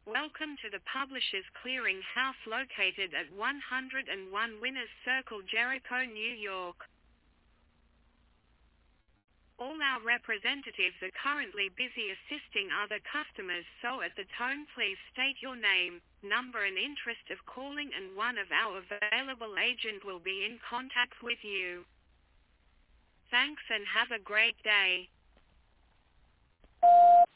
Welcome to the Publishers Clearing House located at 101 Winners Circle, Jericho, New York. All our representatives are currently busy assisting other customers, so at the tone please state your name, number and interest of calling, and one of our available agent will be in contact with you. Thanks and have a great day.